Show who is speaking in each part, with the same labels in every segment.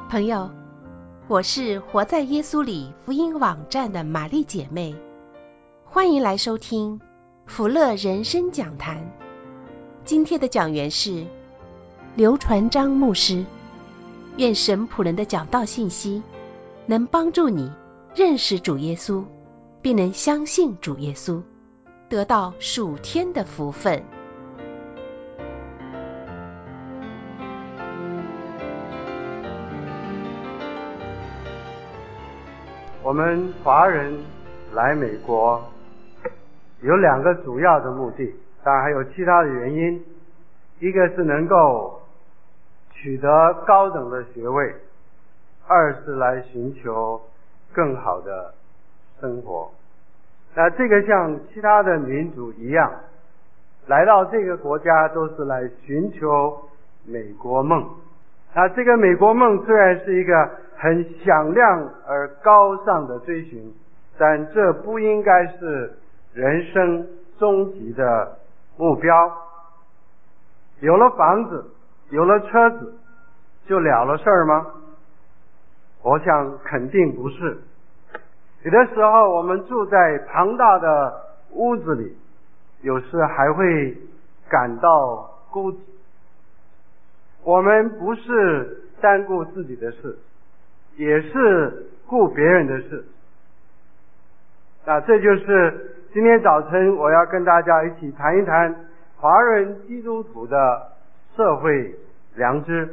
Speaker 1: 朋友，我是活在耶稣里福音网站的玛丽姐妹，欢迎来收听福乐人生讲坛。今天的讲员是刘传章牧师。愿神仆人的讲道信息能帮助你认识主耶稣，并能相信主耶稣，得到属天的福分。
Speaker 2: 我们华人来美国有两个主要的目的，当然还有其他的原因。一个是能够取得高等的学位，二是来寻求更好的生活。那这个像其他的民族一样，来到这个国家都是来寻求美国梦。那这个美国梦虽然是一个很响亮而高尚的追寻，但这不应该是人生终极的目标。有了房子，有了车子，就了了事儿吗？我想肯定不是。有的时候我们住在庞大的屋子里，有时还会感到孤寂。我们不是单顾自己的事，也是顾别人的事。这就是今天早晨我要跟大家一起谈一谈华人基督徒的社会良知。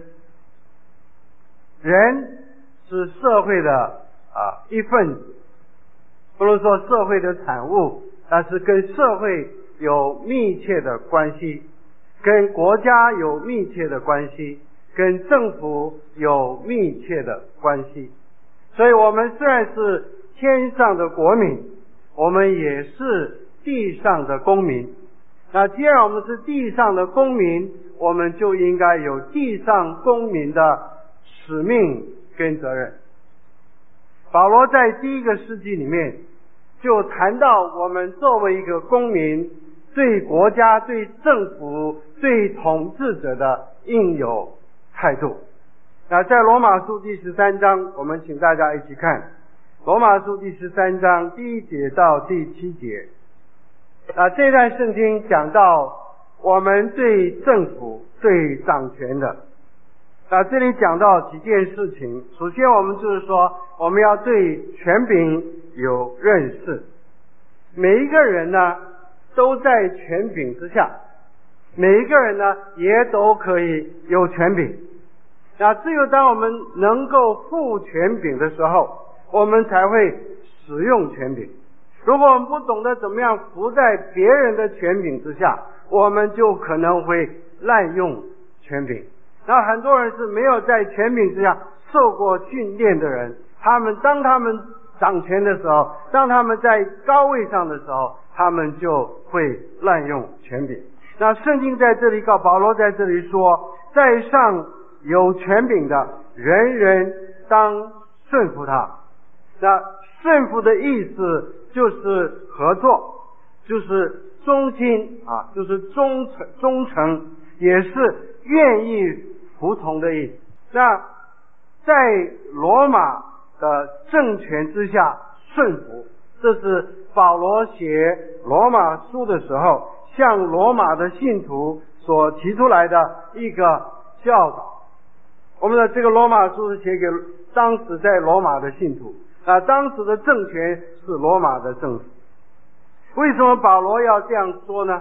Speaker 2: 人是社会的一份子，不能说社会的产物，但是跟社会有密切的关系，跟国家有密切的关系，跟政府有密切的关系。所以我们虽然是天上的国民，我们也是地上的公民。那既然我们是地上的公民，我们就应该有地上公民的使命跟责任。保罗在第一个世纪里面就谈到我们作为一个公民，对国家、对政府、对统治者的应有态度。那在罗马书第13章，我们请大家一起看罗马书第13章第1节到第7节。这段圣经讲到我们对政府、对掌权的。这里讲到几件事情。首先我们就是说，我们要对权柄有认识。每一个人呢都在权柄之下，每一个人呢也都可以有权柄。只有当我们能够负权柄的时候，我们才会使用权柄。如果我们不懂得怎么样服在别人的权柄之下，我们就可能会滥用权柄。很多人是没有在权柄之下受过训练的人，当他们掌权的时候，当他们在高位上的时候，他们就会滥用权柄。圣经在这里保罗在这里说，在上有权柄的人人当顺服他。顺服的意思就是合作，就是忠心就是忠诚，也是愿意服从的意思。在罗马的政权之下顺服，这是保罗写罗马书的时候向罗马的信徒所提出来的一个教导。我们的这个罗马书是写给当时在罗马的信徒，当时的政权是罗马的政府。为什么保罗要这样说呢？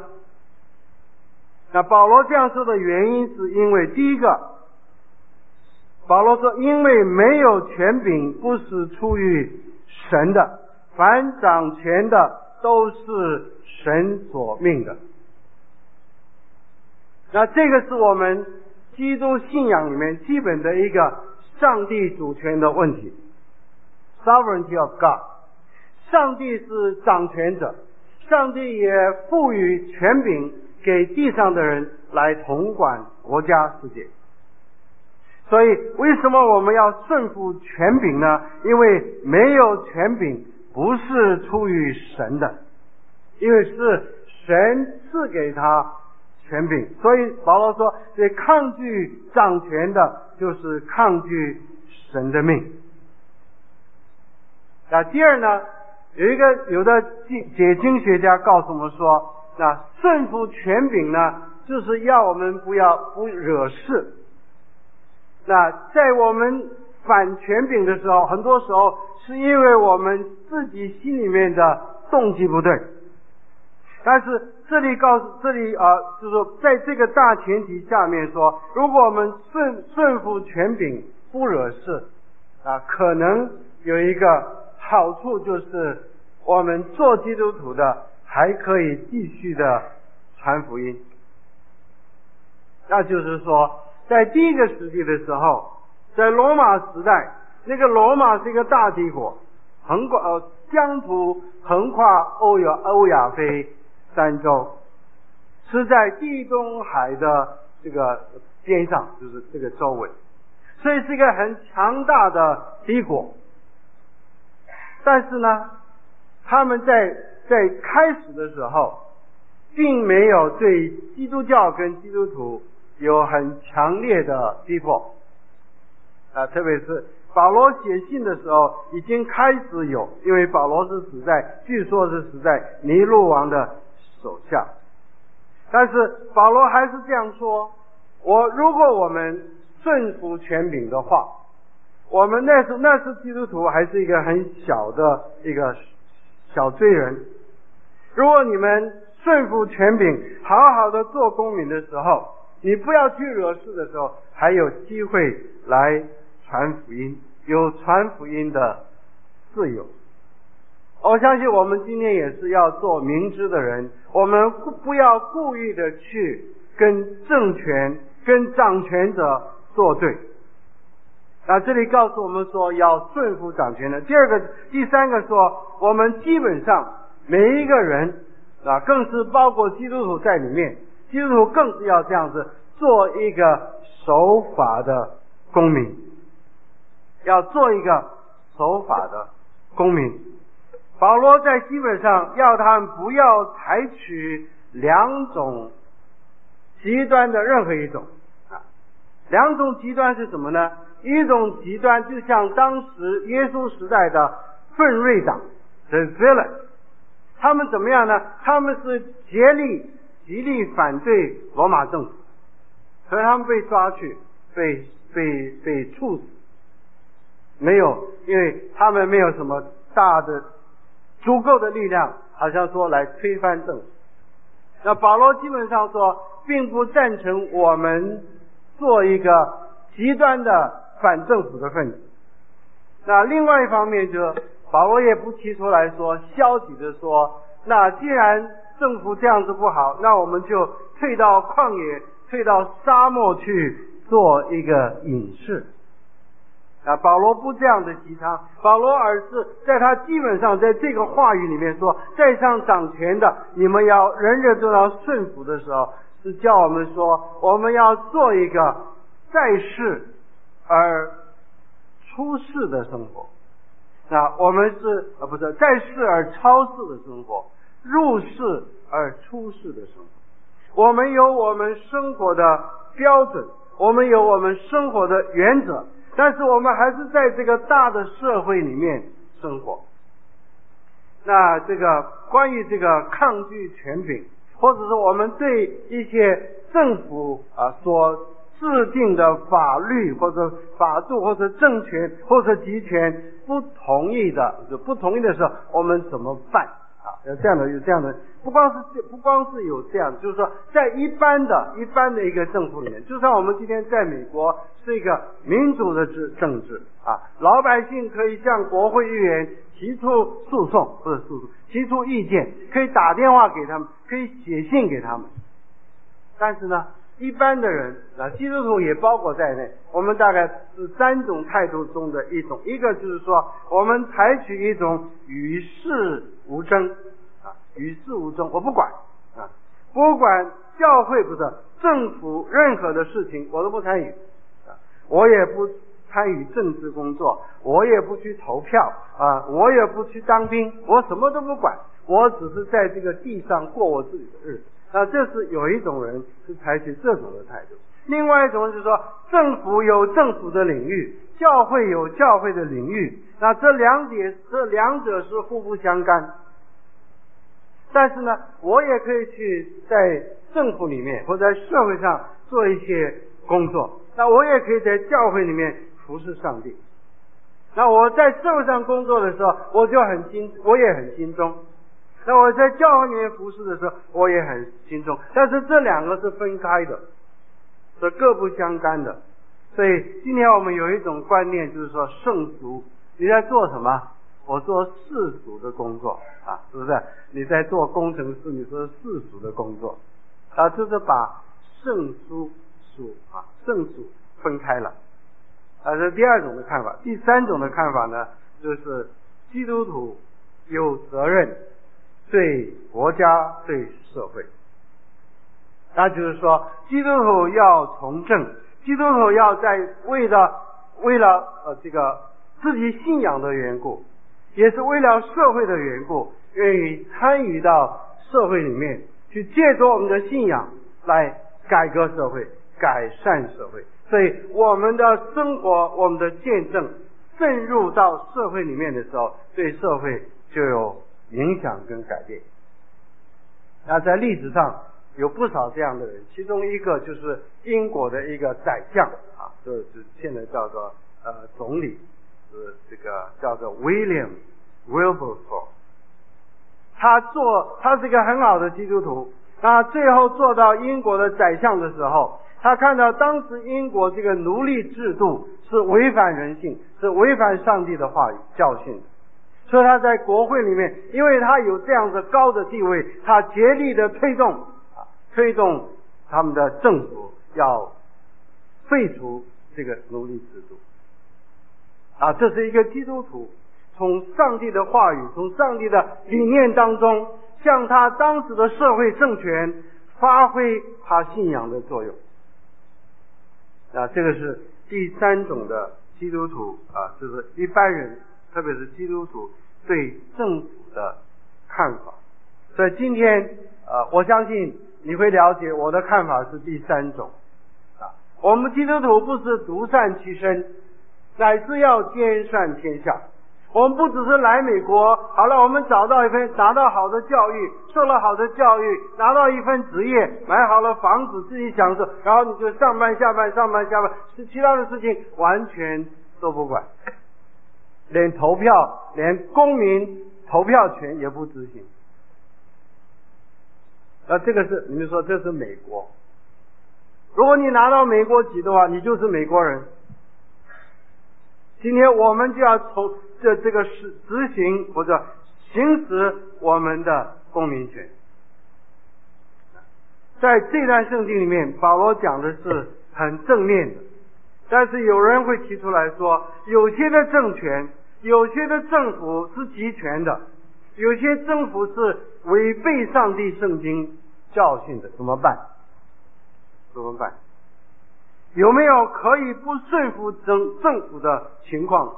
Speaker 2: 保罗这样说的原因是因为，第一个，保罗说，因为没有权柄不是出于神的，凡掌权的都是神所命的。这个是我们基督信仰里面基本的一个上帝主权的问题。Sovereignty of God， 上帝是掌权者，上帝也赋予权柄给地上的人来统管国家世界。所以为什么我们要顺服权柄呢？因为没有权柄不是出于神的，因为是神赐给他权柄。所以保罗说，对抗拒掌权的就是抗拒神的命。那第二呢，有的解经学家告诉我们说，那顺服权柄呢，就是要我们不惹事。那在我们反权柄的时候，很多时候是因为我们自己心里面的动机不对。但是这里就是说，在这个大前提下面说，如果我们顺服权柄不惹事可能有一个好处，就是我们做基督徒的还可以继续的传福音。那就是说，在第一个时期的时候，在罗马时代，那个罗马是一个大帝国，疆土横跨欧亚非三洲，是在地中海的这个边上，就是这个周围，所以是一个很强大的帝国。但是呢，他们在开始的时候，并没有对基督教跟基督徒有很强烈的逼迫特别是保罗写信的时候已经开始有，因为保罗据说是死在尼禄王的手下。但是保罗还是这样说，如果我们顺服权柄的话，我们那是基督徒，还是一个很小的一个小罪人。如果你们顺服权柄，好好的做公民的时候，你不要去惹事的时候，还有机会来传福音，有传福音的自由。我相信我们今天也是要做明知的人，我们不要故意的去跟政权跟掌权者作对。那这里告诉我们说要顺服掌权的。第三个说，我们基本上每一个人更是包括基督徒在里面，基督徒更是要这样子做一个守法的公民，要做一个守法的公民。保罗在基本上要他们不要采取两种极端的任何一种两种极端是什么呢？一种极端就像当时耶稣时代的奋锐党 The Zealot， 他们怎么样呢？他们是极力反对罗马政府，所以他们被抓去被处死。没有，因为他们没有什么大的足够的力量，好像说来推翻政府。那保罗基本上说，并不赞成我们做一个极端的反政府的分子。那另外一方面，就保罗也不提出来说消极的说，那既然政府这样子不好，那我们就退到旷野，退到沙漠去做一个隐士。保罗不这样的提倡，保罗而是在他基本上在这个话语里面说，在上掌权的，你们要人人都要顺服的时候，是叫我们说，我们要做一个在世而出世的生活。那我们不是在世而超世的生活，入世而出世的生活。我们有我们生活的标准，我们有我们生活的原则，但是我们还是在这个大的社会里面生活。那这个关于这个抗拒权柄，或者是我们对一些政府所制定的法律或者法度或者政权或者集权不同意的时候，我们怎么办有这样的，不光是有这样，就是说在一般的一个政府里面，就像我们今天在美国是一个民主的政治老百姓可以向国会议员提出提出意见，可以打电话给他们，可以写信给他们。但是呢，一般的人基督徒也包括在内，我们大概是三种态度中的一种。一个就是说，我们采取一种与世无争我不管不管教会不是政府任何的事情我都不参与我也不参与政治工作，我也不去投票我也不去当兵，我什么都不管，我只是在这个地上过我自己的日子。那这是有一种人是采取这种的态度。 另外一种就是说，政府有政府的领域，教会有教会的领域，那这两者是互不相干。但是呢，我也可以去在政府里面或在社会上做一些工作，那我也可以在教会里面服侍上帝。那我在社会上工作的时候，我也很心中。那我在教会里面服侍的时候，我也很心中。但是这两个是分开的，是各不相干的。所以今天我们有一种观念，就是说圣俗，你在做什么？我做世俗的工作啊，是不是？你在做工程师，你说世俗的工作啊，就是把圣俗分开了。这是第二种的看法。第三种的看法呢，就是基督徒有责任对国家对社会。那就是说，基督徒要从政，基督徒要在为了这个自己信仰的缘故，也是为了社会的缘故，愿意参与到社会里面去，借着我们的信仰来改革社会，改善社会。所以我们的生活，我们的见证渗入到社会里面的时候，对社会就有影响跟改变。那在历史上有不少这样的人，其中一个就是英国的一个宰相啊，就是现在叫做总理，这个叫做 William Wilberforce。他是一个很好的基督徒，那最后做到英国的宰相的时候，他看到当时英国这个奴隶制度是违反人性，是违反上帝的话语教训的，所以他在国会里面，因为他有这样的高的地位，他竭力的推动他们的政府要废除这个奴隶制度啊，这是一个基督徒从上帝的话语，从上帝的理念当中，向他当时的社会政权发挥他信仰的作用。这个是第三种的基督徒啊，就是一般人，特别是基督徒对政府的看法。所以今天我相信你会了解我的看法是第三种啊。我们基督徒不是独善其身，乃是要兼善天下。我们不只是来美国，好了，我们拿到好的教育，受了好的教育，拿到一份职业，买好了房子，自己享受，然后你就上班下班，其他的事情完全都不管，连公民投票权也不执行。这个是你们说这是美国，如果你拿到美国籍的话，你就是美国人。今天我们就要从这个执行或者行使我们的公民权。在这段圣经里面，保罗讲的是很正面的，但是有人会提出来说，有些的政权，有些的政府是集权的，有些政府是违背上帝圣经教训的，怎么办？有没有可以不顺服政府的情况？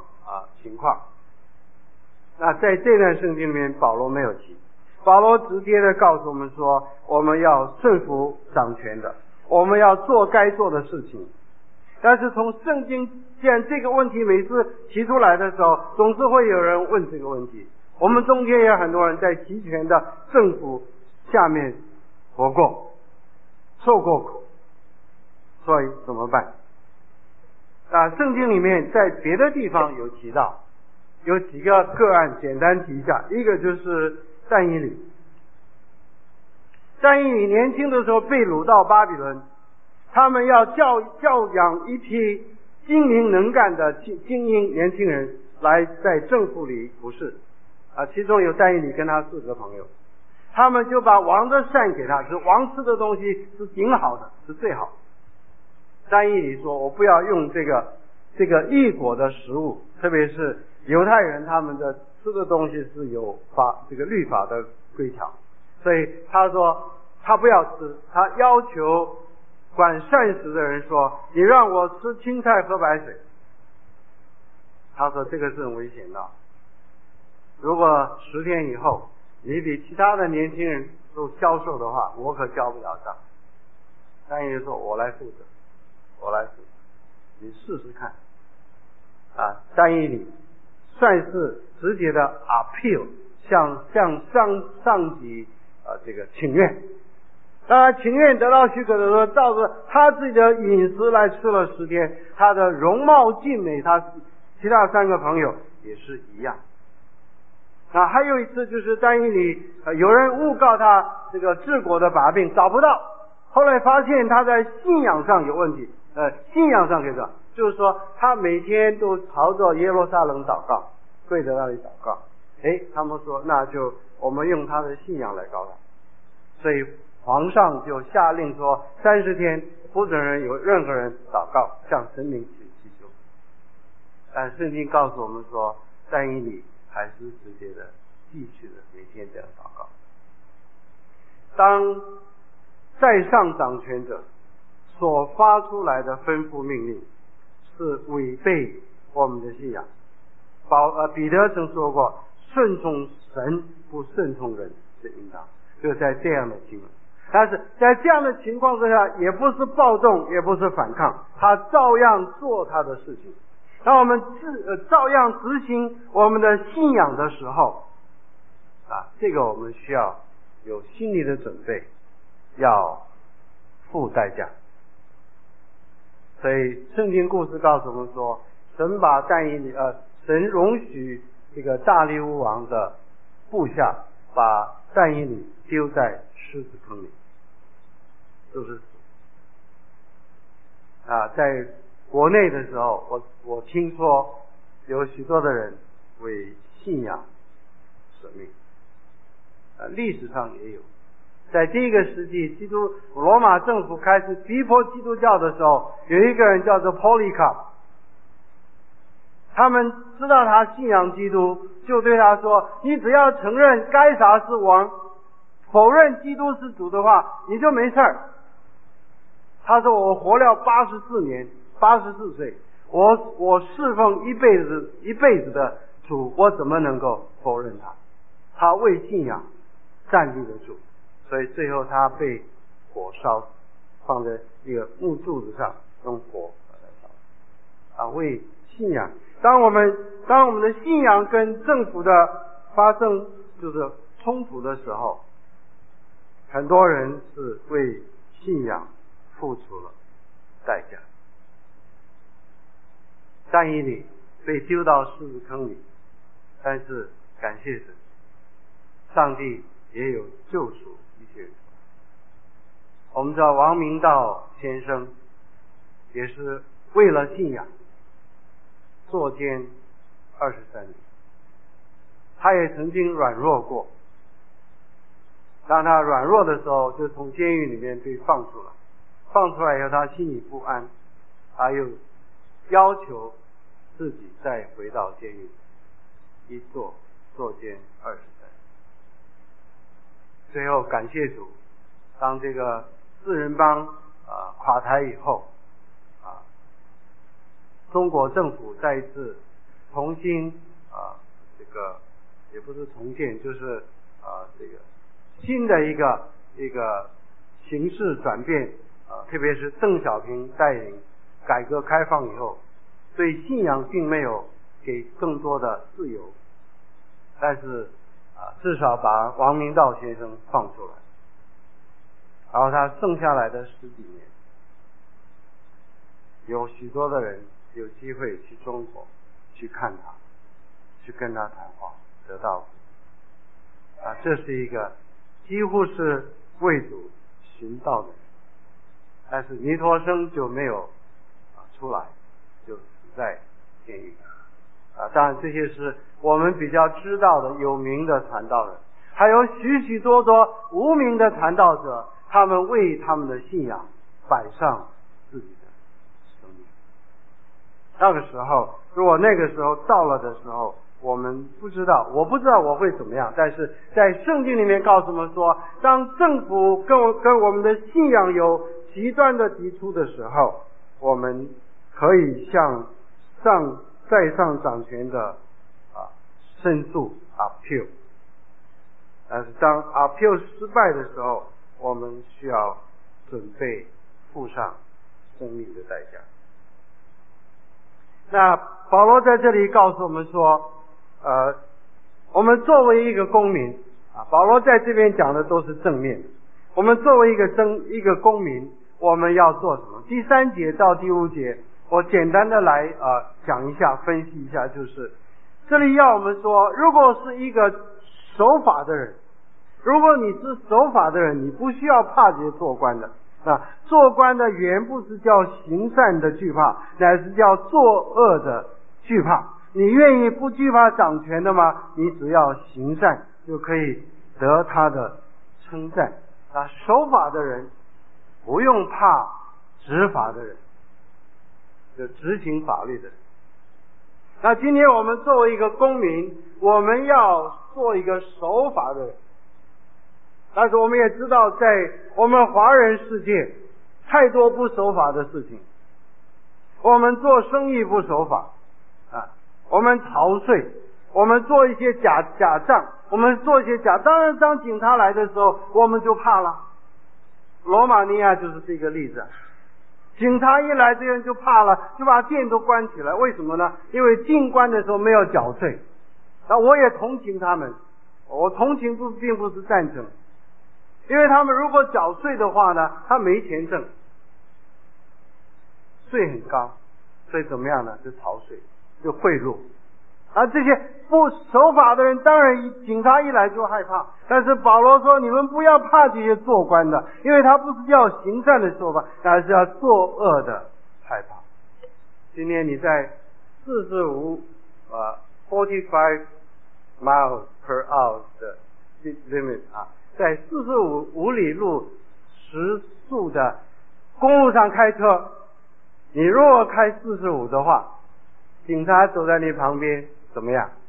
Speaker 2: 那在这段圣经里面，保罗没有提。保罗直接的告诉我们说，我们要顺服掌权的，我们要做该做的事情。但是从圣经，既然这个问题每次提出来的时候，总是会有人问这个问题。我们中间也有很多人在集权的政府下面活过，受过苦，所以怎么办？圣经里面在别的地方有提到，有几个个案，简单提一下。一个就是但以理。但以理年轻的时候被掳到巴比伦，他们要教养一批精明能干的精英年轻人来在政府里服侍其中有但以理跟他4个朋友，他们就把王的膳给他吃，王吃的东西是顶好的，是最好的。但以理说，我不要用这个异国的食物，特别是犹太人他们的吃的东西是有这个律法的规条，所以他说他不要吃，他要求管膳食的人说，你让我吃青菜喝白水。他说这个是很危险的，如果10天以后你比其他的年轻人都消瘦的话，我可交不了账。但以理说，我来负责。 我来死，你试试看。但以理算是直接的 appeal， 向上级这个请愿。当然情愿得到许可的时候，照着他自己的饮食来吃了10天，他的容貌俊美，他其他3个朋友也是一样。还有一次就是但以理有人诬告他这个治国的把柄找不到，后来发现他在信仰上有问题。信仰上可以说，就是说他每天都朝着耶路撒冷祷告，跪在那里祷告。他们说那就我们用他的信仰来告他，所以皇上就下令说30天不准有任何人祷告向神明祈求。但圣经告诉我们说，但以理还是直接的继续的每天这样祷告。当在上掌权者所发出来的吩咐命令是违背我们的信仰，彼得曾说过，顺从神不顺从人是应当，就在这样的情况。但是在这样的情况之下，也不是暴动，也不是反抗，他照样做他的事情。当我们照样执行我们的信仰的时候，这个我们需要有心理的准备，要付代价。所以圣经故事告诉我们说，神把神容许这个大利乌王的部下把但以理丢在狮子坑里，就是在国内的时候，我听说有许多的人为信仰舍命，历史上也有。在这个时期，罗马政府开始逼迫基督教的时候，有一个人叫做 Polycarp， 他们知道他信仰基督，就对他说，你只要承认该撒是王，否认基督是主的话，你就没事儿。他说，我活了84年，84岁，我侍奉一辈子的主，我怎么能够否认他？他为信仰站立得住，所以最后他被火烧，放在一个木柱子上，用火把它烧。为信仰，当我们的信仰跟政府的发生就是冲突的时候，很多人是为信仰付出了代价。但以理被丢到狮子坑里，但是感谢神，上帝也有救赎一些人。我们知道王明道先生也是为了信仰坐监23年，他也曾经软弱过。当他软弱的时候，就从监狱里面被放出来。放出来以后，他心里不安，他又要求自己再回到监狱，一坐监23年。最后感谢主，当这个四人帮垮台以后，中国政府再一次重新这个也不是重建，就是这个新的一个形势转变，特别是邓小平带领改革开放以后，对信仰并没有给更多的自由，但是至少把王明道先生放出来，然后他剩下来的10几年，有许多的人有机会去中国去看他，去跟他谈话，得到这是一个几乎是为主寻道的人。但是尼陀生就没有出来，就死在监狱。当然这些是我们比较知道的有名的传道人，还有许许多多无名的传道者，他们为他们的信仰摆上自己的生命。那个时候，如果那个时候到了的时候，我不知道我会怎么样，但是在圣经里面告诉我们说，当政府跟我们的信仰有极端的抵触的时候，我们可以向在上掌权的申诉 appeal。 但是当 appeal 失败的时候，我们需要准备付上生命的代价。那保罗在这里告诉我们说，我们作为一个公民啊，保罗在这边讲的都是正面。我们作为一个公民，我们要做什么？第3节到第5节，我简单的来讲一下，分析一下，就是这里要我们说，如果是一个守法的人，如果你是守法的人，你不需要怕这些做官的啊。做官的原不是叫行善的惧怕，乃是叫作恶的惧怕。你愿意不惧怕掌权的吗？你只要行善就可以得他的称赞啊。守法的人不用怕执法的人，就执行法律的人。那今天我们作为一个公民，我们要做一个守法的人。但是我们也知道，在我们华人世界太多不守法的事情。我们做生意不守法啊，我们逃税，我们做一些假账，我们做一些当然当警察来的时候我们就怕了。罗马尼亚就是这个例子，警察一来这人就怕了，就把店都关起来。为什么呢？因为进关的时候没有缴税。那我也同情他们，我同情并不是赞成，因为他们如果缴税的话呢，他没钱挣，税很高，所以怎么样呢？就逃税，就贿赂。而这些不守法的人，当然警察一来就害怕。但是保罗说，你们不要怕这些做官的，因为他不是要行善的做法，而是要作恶的害怕。今天你在45 miles per hour 的 speed limit 啊，在45里路时速的公路上开车，你如果开45的话，警察走在你旁边怎么样？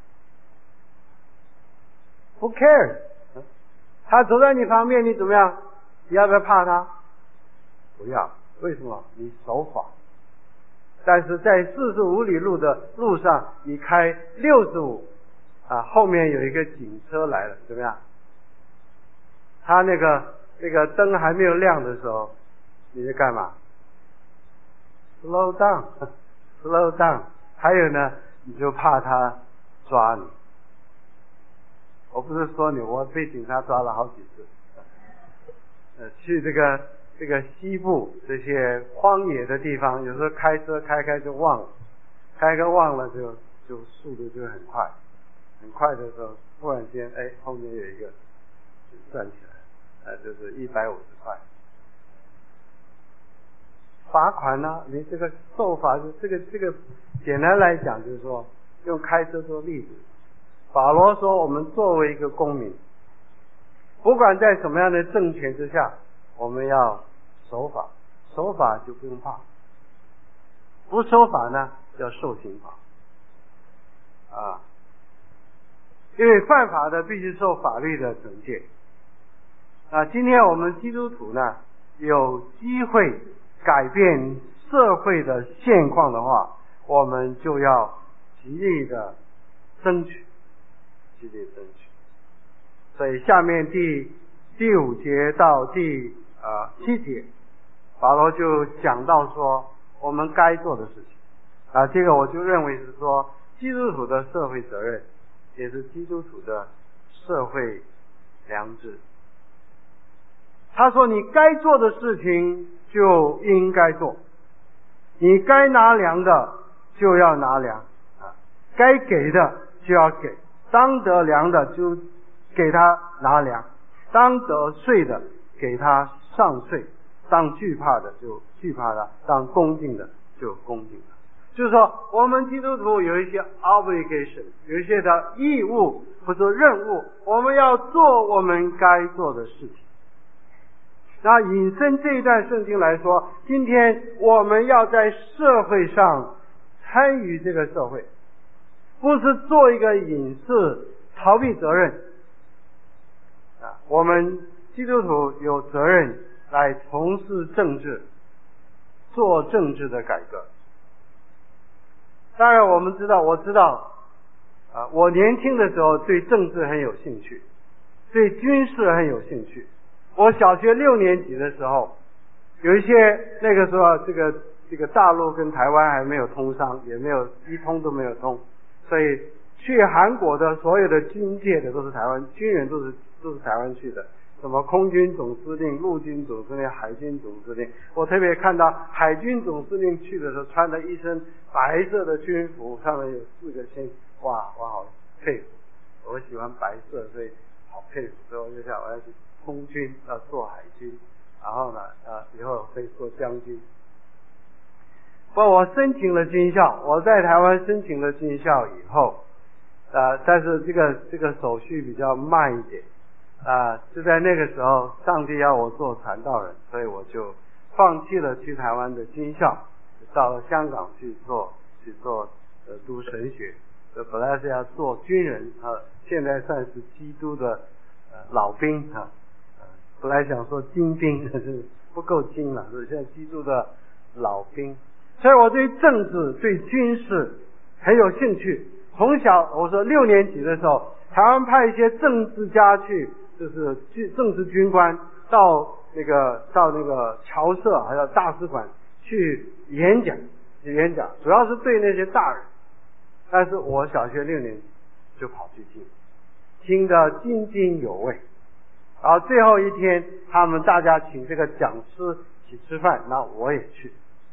Speaker 2: Who cares？ 他走在你旁边，你怎么样？你要不要怕他？不要。为什么？你守法。但是在45里路的路上，你开65啊，后面有一个警车来了，怎么样？他那个灯还没有亮的时候，你在干嘛？ Slow down slow down。 还有呢，你就怕他抓你。我不是说你，我被警察抓了好几次。去这个西部这些荒野的地方，有时候开车开就忘了，开个忘了就速度就很快，很快的时候，忽然间后面有一个就站起来，就是150块。罚款呢？你这个受罚是这个简单来讲就是说，用开车做例子。保罗说，我们作为一个公民，不管在什么样的政权之下，我们要守法，守法就不用怕，不守法呢要受刑罚啊，因为犯法的必须受法律的惩戒。今天我们基督徒呢有机会改变社会的现况的话，我们就要极力的争取。所以下面第5节到第7节，保罗就讲到说我们该做的事情这个我就认为是说基督徒的社会责任，也是基督徒的社会良知。他说你该做的事情就应该做，你该拿粮的就要拿粮该给的就要给，当得粮的就给他拿粮，当得税的给他上税，当惧怕的就惧怕他，当恭敬的就恭敬他。就是说我们基督徒有一些 obligation， 有一些的义务或者任务，我们要做我们该做的事情。那引申这一段圣经来说，今天我们要在社会上参与这个社会，不是做一个隐士逃避责任我们基督徒有责任来从事政治，做政治的改革。当然我知道我年轻的时候对政治很有兴趣，对军事很有兴趣。我小学6年级的时候有一些那个时候这个大陆跟台湾还没有通商，也没有一通都没有通，所以去韩国的所有的军界的都是台湾军人，都是台湾去的，什么空军总司令、陆军总司令、海军总司令。我特别看到海军总司令去的时候穿了一身白色的军服，上面有4个星，哇，我好佩服，我喜欢白色，所以好佩服，所以我就想我要去空军，要做海军，然后呢以后可以做将军。不过我申请了军校，我在台湾申请了军校以后但是这个手续比较慢一点就在那个时候上帝要我做传道人，所以我就放弃了去台湾的军校，到了香港去做读神学。本来是要做军人现在算是基督的老兵本来想说精兵，可是不够精了，所以现在基督的老兵。所以我对政治对军事很有兴趣。从小我说6年级的时候，台湾派一些政治家去，就是政治军官到那个侨社还有大使馆去演讲，主要是对那些大人。但是我小学6年级就跑去听得津津有味。然后最后一天，他们大家请这个讲师一起吃饭，那我也去。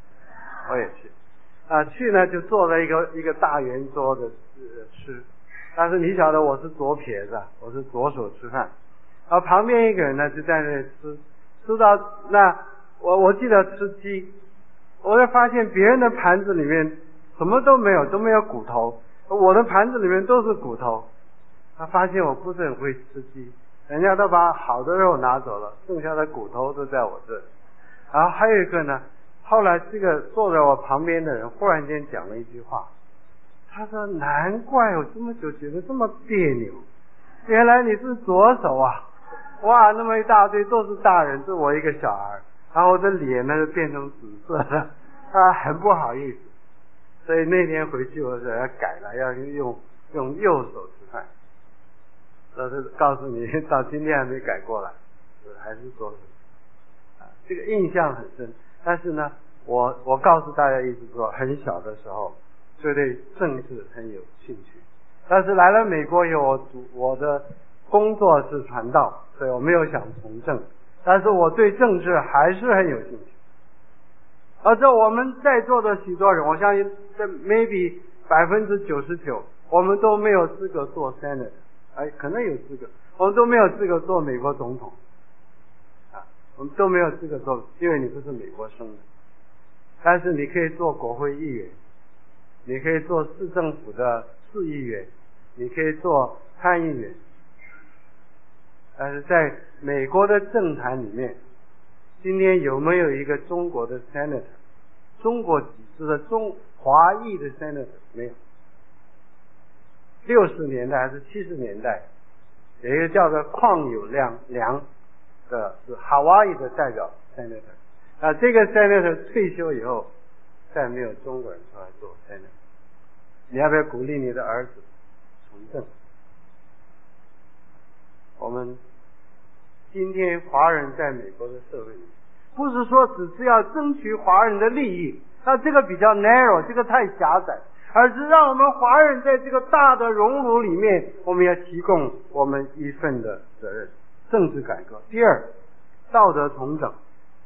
Speaker 2: 去呢就坐了一个大圆桌的吃，但是你晓得我是左撇子，我是左手吃饭，然后旁边一个人呢就在那里吃到我记得吃鸡，我就发现别人的盘子里面什么都没有骨头，我的盘子里面都是骨头。他发现我不是很会吃鸡，人家都把好的肉拿走了，剩下的骨头都在我这里。然后还有一个呢，后来这个坐在我旁边的人忽然间讲了一句话，他说难怪我这么久觉得这么别扭，原来你是左手啊。哇，那么一大堆都是大人，就我一个小孩，然后我的脸呢就变成紫色的很不好意思。所以那天回去我说要改了，要用右手吃饭。但是告诉你到今天还没改过来，还是左手这个印象很深。但是呢我告诉大家一直说，很小的时候就对政治很有兴趣，但是来了美国以后，我的工作是传道，所以我没有想从政，但是我对政治还是很有兴趣。而这我们在座的许多人，我相信这 maybe 99%我们都没有资格做 Senate， 可能有资格，我们都没有资格做美国总统我们都没有资格做，因为你不是美国生的。但是你可以做国会议员，你可以做市政府的市议员，你可以做参议员。但是在美国的政坛里面，今天有没有一个中国的 Senator， 中国体制的华裔的 Senator？ 没有。60年代还是70年代，有一个叫做邝友良的是 Hawaii 的代表 Senator， 这个 Senator 退休以后再没有中国人出来做 Senator。 你要不要鼓励你的儿子从政？我们今天华人在美国的社会里，不是说只是要争取华人的利益，那这个比较 narrow， 这个太狭窄，而是让我们华人在这个大的熔炉里面，我们要提供我们一份的责任。政治改革。第二，道德重整。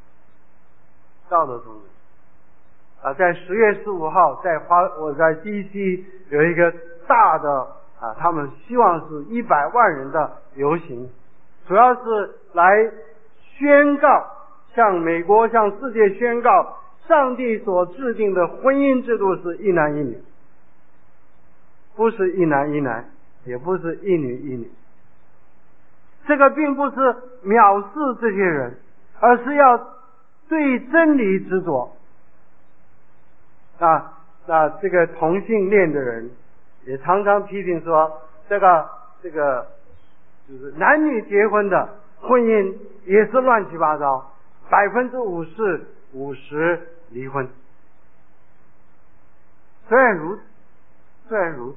Speaker 2: 在10月15号我在 DC 有一个大的他们希望是100万人的游行，主要是来宣告，向美国向世界宣告，上帝所制定的婚姻制度是一男一女，不是一男一男，也不是一女一女。这个并不是藐视这些人，而是要对真理执着。这个同性恋的人也常常批评说，这个就是男女结婚的婚姻也是乱七八糟，50%离婚。虽然如此，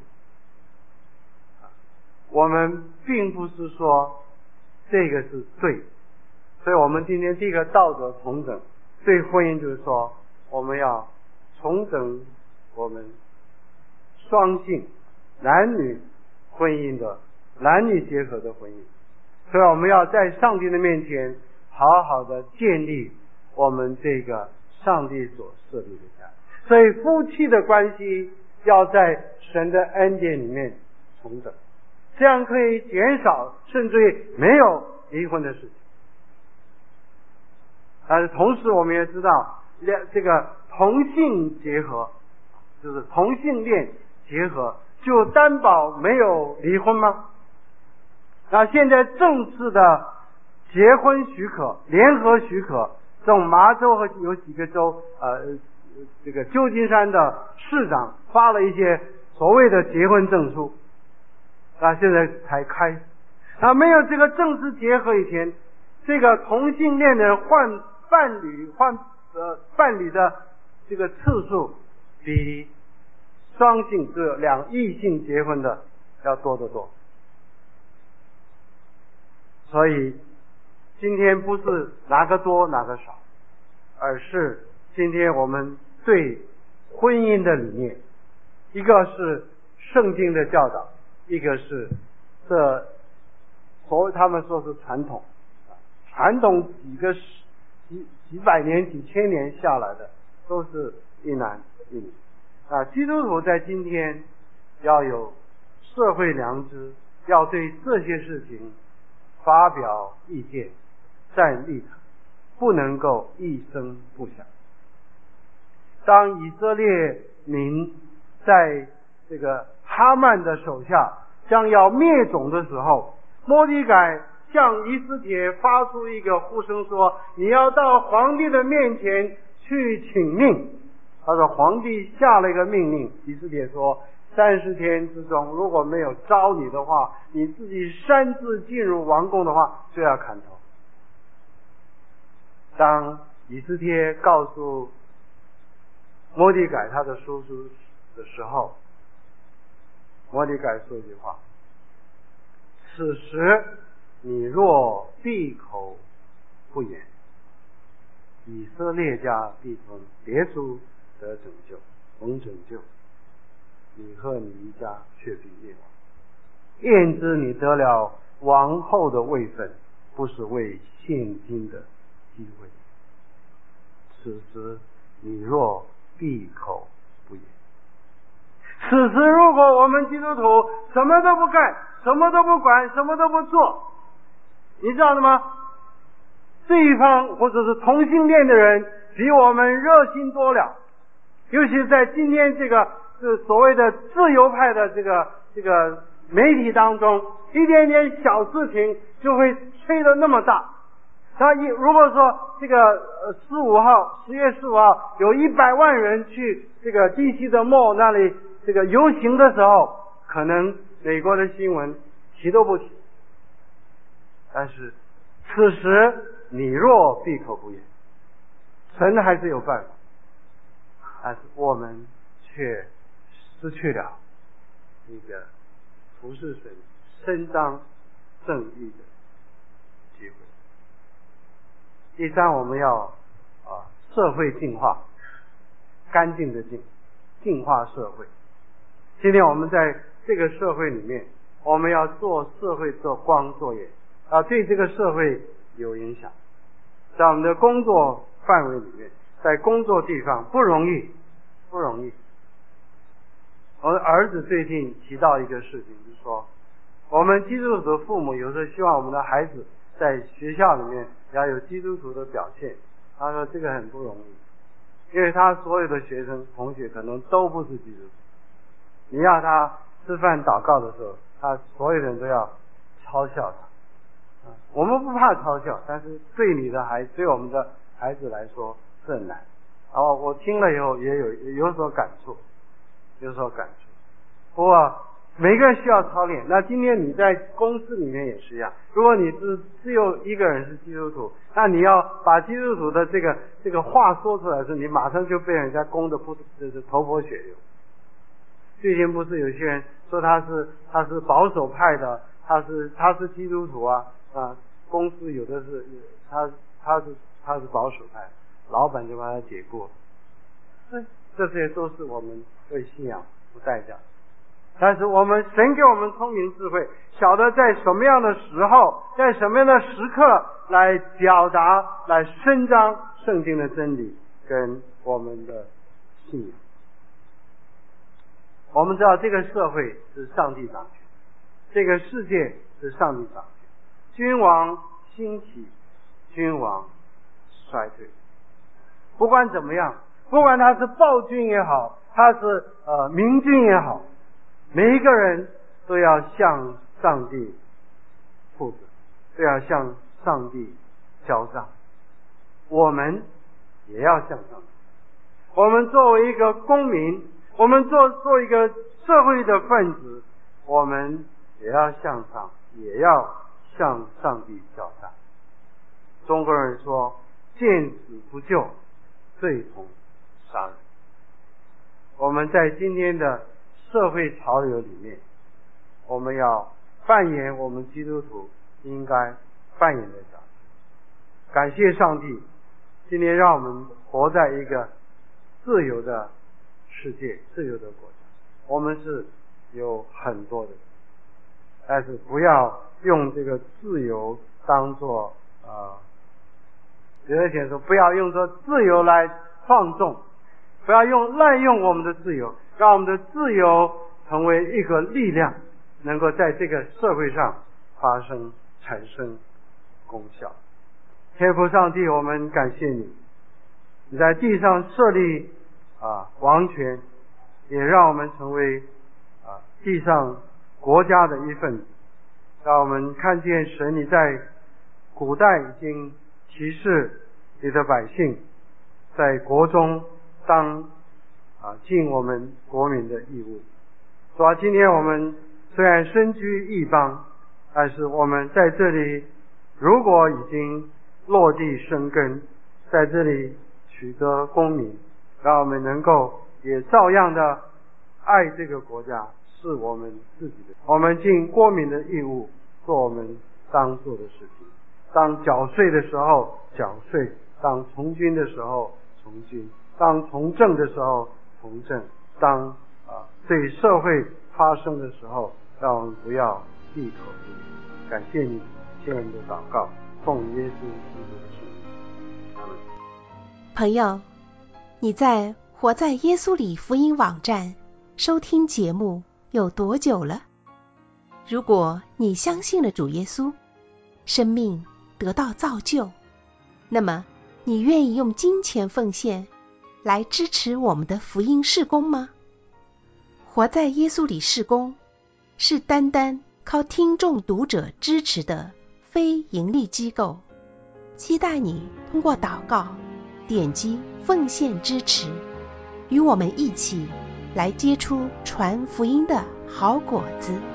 Speaker 2: 我们并不是说这个是对，所以我们今天第一个道德重整， 对婚姻就是说，我们要重整我们双性男女婚姻的男女结合的婚姻，所以我们要在上帝的面前好好的建立我们这个上帝所设立的家。所以夫妻的关系要在神的恩典里面重整，这样可以减少甚至于没有离婚的事情。但是同时我们也知道，这个同性结合，就是同性恋结合，就担保没有离婚吗？那现在正式的结婚许可、联合许可，这种麻州和有几个州，这个旧金山的市长发了一些所谓的结婚证书，那现在才开始。那没有这个正式结合以前，这个同性恋的换伴侣的这个次数比双性这两异性结婚的要多得多。所以今天不是哪个多哪个少，而是今天我们对婚姻的理念，一个是圣经的教导，一个是所谓他们说是传统几百年几千年下来的，都是一男一女。基督徒在今天要有社会良知，要对这些事情发表意见，站立场，不能够一声不响。当以色列民在这个哈曼的手下将要灭种的时候，末底改向以斯帖发出一个呼声说，你要到皇帝的面前去请命。他说皇帝下了一个命令，以斯帖说30天之中如果没有招你的话，你自己擅自进入王宫的话，就要砍头。当以斯帖告诉末底改他的叔叔的时候，末底改说一句话，此时你若闭口不言，以色列家必从别处得拯救，蒙拯救，你和你一家却必灭亡。焉知你得了王后的位分，不是为现今的机会。此时你若闭口不言。此时如果我们基督徒什么都不干，什么都不管，什么都不做，你知道的吗？对方或者是同性恋的人比我们热心多了，尤其在今天这个所谓的自由派的这个媒体当中，一点点小事情就会吹得那么大。如果说这个10月15号有100万人去这个 DC 的 mall 那里这个游行的时候，可能美国的新闻提都不提。但是此时你若闭口不言，神还是有办法，但是我们却失去了一个服侍神、伸张正义的机会。第三，我们要社会净化，干净的净化社会。今天我们在这个社会里面，我们要做社会做光做盐，对这个社会有影响。在我们的工作范围里面，在工作地方不容易。我的儿子最近提到一个事情，就是说我们基督徒的父母有时候希望我们的孩子在学校里面要有基督徒的表现。他说这个很不容易，因为他所有的学生同学可能都不是基督徒，你要他吃饭祷告的时候，他所有人都要嘲笑他。我们不怕嘲笑，但是对我们的孩子来说是很难。然后我听了以后也有所感触。不过每个人需要操练。那今天你在公司里面也是一样，如果你只有一个人是基督徒，那你要把基督徒的这个话说出来的时候，你马上就被人家攻得头破血流。最近不是有些人说他是保守派的，他是基督徒公司有的是他是保守派， 老板就把他解雇。这些都是我们为信仰付代价。但是神给我们聪明智慧，晓得在什么样的时候，在什么样的时刻来表达、来伸张圣经的真理跟我们的信仰。我们知道这个社会是上帝掌权，这个世界是上帝掌权，君王兴起，君王衰退。不管怎么样，不管他是暴君也好，他是明君也好，每一个人都要向上帝负责，都要向上帝交账。我们也要向上帝。我们作为一个公民，我们做一个社会的分子，我们也要向上帝交账。中国人说，见死不救，罪同杀人。我们在今天的社会潮流里面，我们要扮演我们基督徒应该扮演的角色。感谢上帝，今天让我们活在一个自由的世界，自由的国家。我们是有很多的，但是不要用这个自由当作有的人说不要用说自由来放纵，不要滥用我们的自由，让我们的自由成为一个力量，能够在这个社会上产生功效。天父上帝，我们感谢你，你在地上设立王权，也让我们成为地上国家的一份子，让我们看见神你在古代已经启示你的百姓在国中当尽我们国民的义务。主啊，今天我们虽然身居异邦，但是我们在这里如果已经落地生根，在这里取得公民，让我们能够也照样的爱这个国家，是我们自己的。我们尽国民的义务，做我们当做的事情。当缴税的时候缴税，当从军的时候从军，当从政的时候从政，当对社会发生的时候，让我们不要闭口不语。感谢你，听我们的祷告，奉耶稣基督的圣名，阿们。
Speaker 1: 朋友，你在活在耶稣里福音网站收听节目有多久了？如果你相信了主耶稣，生命得到造就，那么你愿意用金钱奉献来支持我们的福音事工吗？活在耶稣里事工是单单靠听众读者支持的非盈利机构，期待你通过祷告点击奉献支持，与我们一起来结出传福音的好果子。